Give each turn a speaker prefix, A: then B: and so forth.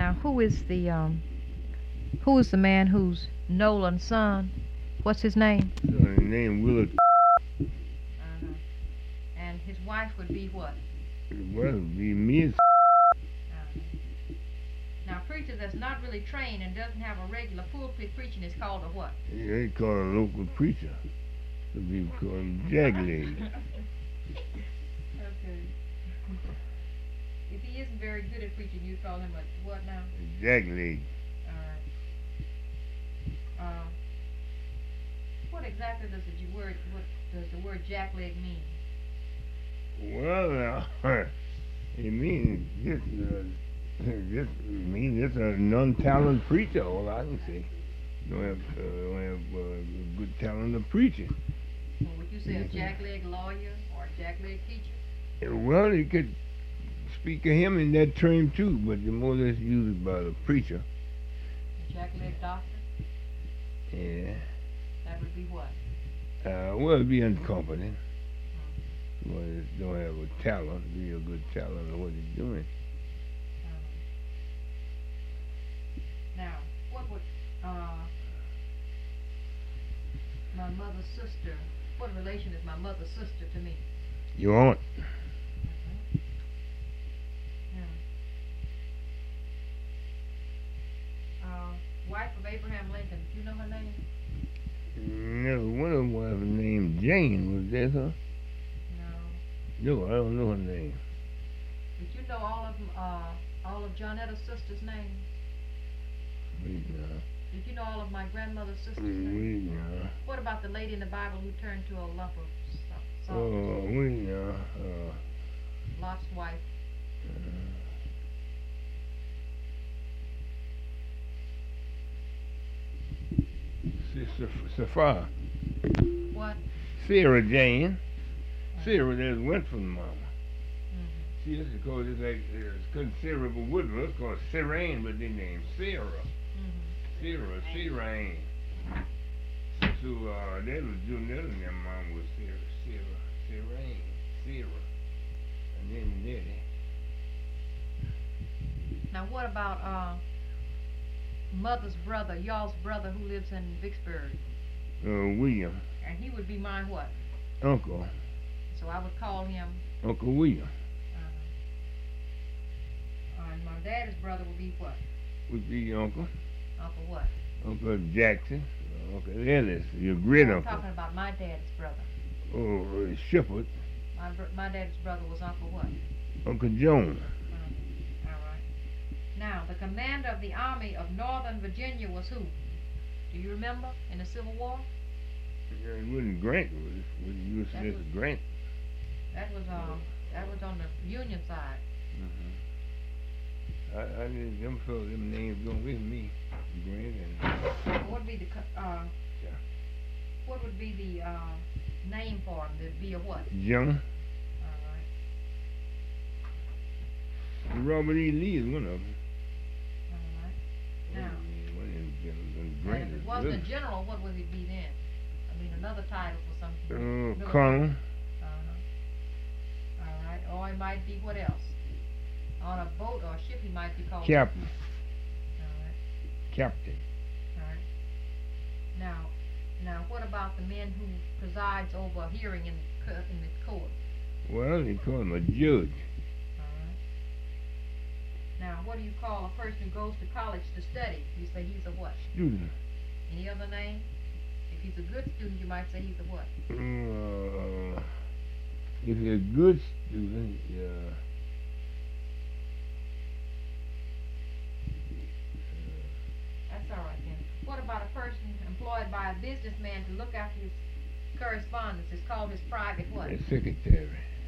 A: Now, who is the man who's Nolan's son? What's his name?
B: His name Willard.
A: Uh-huh. And his wife would be what?
B: Well, be Miss.
A: Uh-huh. Now, a preacher that's not really trained and doesn't have a regular pulpit preaching is called a what?
B: Yeah, they call a local preacher. Some people call him Jagleg.
A: Okay. If he isn't very good at preaching, you call him a what now?
B: Jagleg.
A: All right. What exactly does the word jackleg mean?
B: Well, now, it means just a non-talented preacher. All I can say, don't have good talent of preaching.
A: Well, would you say a jackleg lawyer or a jackleg teacher?
B: Well, you could speak of him in that term too, but the more that's used by the preacher.
A: A jackleg doctor?
B: Yeah.
A: That would be what?
B: Well, it'd be incompetent. Well, don't have a talent, real good talent of what he's doing.
A: Now, what would my mother's sister? What relation is my mother's sister to me?
B: Your aunt.
A: Wife of Abraham Lincoln. Do you know her name?
B: No, one of them was named Jane. Was that her?
A: No.
B: No, I don't know her name.
A: Did you know all of Johnetta's sisters' names?
B: Wait now.
A: Did you know all of my grandmother's sisters' names?
B: Wait now.
A: What about the lady in the Bible who turned to a lump of salt?
B: Oh, wait now.
A: Lot's wife.
B: Sister Sapphira.
A: What?
B: Sarah Jane. Sarah that went from Mama.
A: Mm-hmm.
B: See, that's because it's considerable wood. It's called Sirene, but they named Sarah. Sarah, Sirene. So that was Junetta and their mom was Sirene, Sarah. And then Nettie.
A: Now what about mother's brother, y'all's brother who lives in Vicksburg?
B: William.
A: And he would be my what?
B: Uncle.
A: So I would call him
B: Uncle William.
A: And my daddy's brother would be what?
B: Would be your uncle.
A: Uncle what?
B: Uncle Jackson. Uncle Ellis, your great
A: I'm
B: uncle.
A: talking about my dad's brother.
B: Oh, Shepherd.
A: My dad's brother was Uncle what?
B: Uncle Joan.
A: All right. Now, the commander of the Army of Northern Virginia was who? Do you remember in the Civil War?
B: Yeah, it wasn't Grant. It was U.S. Grant.
A: That was on the Union side.
B: I did them names going with me. Grant and
A: What would be the what would be the name for him? There'd be a what?
B: Joan.
A: All right.
B: Robert E. Lee is one of them.
A: All right. Now,
B: One of them gentlemen.
A: and
B: Grant
A: if
B: is
A: it wasn't a
B: good.
A: general, what would it be then? I mean, another title for something.
B: Colonel.
A: All right. Or it might be what else? On a boat or a ship, he might be called
B: Captain.
A: All right.
B: Captain.
A: All right. Now, what about the man who presides over a hearing in the court?
B: Well, they call him a judge.
A: All right. Now, what do you call a person who goes to college to study? You say he's a what?
B: Student.
A: Any other name? If he's a good student, you might say he's a what?
B: If he's a good student,
A: That's all right then. What about a person employed by a businessman to look after his correspondence? It's called his private what?
B: a secretary.